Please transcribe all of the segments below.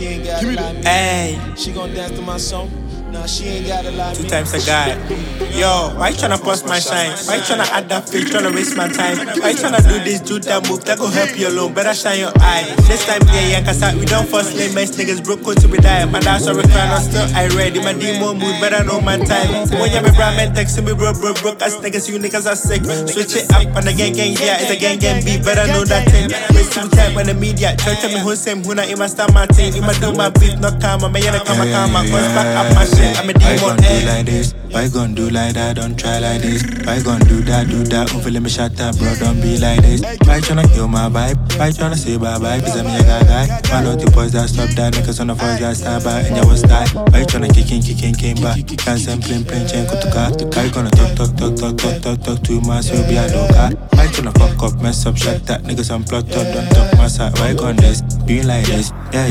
she ain't gotta lie. Hey, She gon' dance to my song. Nah, she ain't gotta lie. 2 times a guy. Yo, why you tryna bust my shine? Why you tryna add that fake, tryna waste my time? Why you tryna do this, do that move, that gon' help you alone? Better shine your eye. This time, yeah, cause we don't first lame mess niggas broke until we die. My dad's sorry crying, I'm still I ready. My demo mood, better know my time. When you have a brand man texting me, bro, as niggas, you niggas are sick. Switch it up on the gang, yeah, it's a gang beat. Better know that thing. Waste some time when the media try to me who same, who not in my start my thing. In my do my beat, not calm, I'm a yana come, cause back up my shit. I'm a demon. Do like this, why gon' do like that, don't try like this. Why gon' do that, let me shut up, bro, don't be like this. Why tryna kill my vibe, why tryna say bye-bye, cause I'm a guy. Why not the boys that stop that, niggas on the voice that start by, and you was die. Why tryna kick in, came back. Can't send plain, chain, go to car. Why gonna talk too much, so be a dog. Why tryna fuck up, mess up, shut that, niggas on plot, don't talk my side. Why gon' this, be like this, yeah.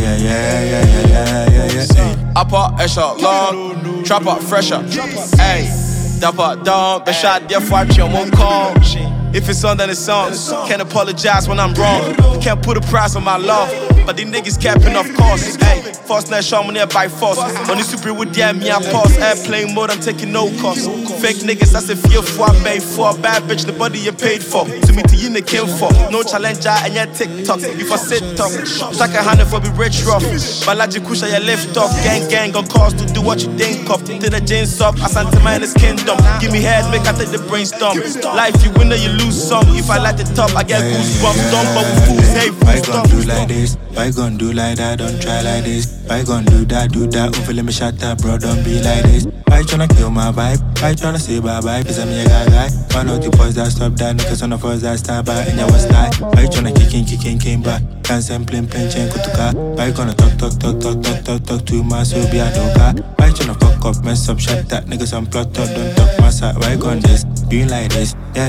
Upper echelon, trap up fresher. Hey, dapper down, be shot there for your won't call. If it's on, then it's on. Can't apologize when I'm wrong. You can't put a price on my love, but these niggas capping off course. Hey, force net show me there by force. On the super with yeah, me I pause. Airplane mode, I'm taking no cost. Fake niggas, that's a fear for I pay for. Bad bitch, the body you paid for. To me, to you, the came for. No challenger and your TikTok. If I sit talk, like a hand for be rich rough. Balaji Kusha, you lift off. Gang on cause to do what you think of. To the jeans up, Asante Minus Kingdom. Give me head, make I take the brainstorm. Life, you win or you lose some. If I light the top, I get goosebumps. Dumb but with fools, hey, why gon' do like this? Why gon' do like that? Don't try like this. Why gon' do that? Let me shut up, bro, don't be like this. Why tryna kill my vibe? Why tryna say bye-bye, cause I'm a guy. Why not the boys that stop that, niggas on the voice that start by, and you was die. Why tryna kick in, came back. Can't send plain, chain, go to car. Why gonna talk too much, so be a dog. Why tryna fuck up, mess up, shut that, niggas on plot, don't talk my side. Why gon' this, be like this, yeah,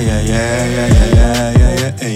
hey.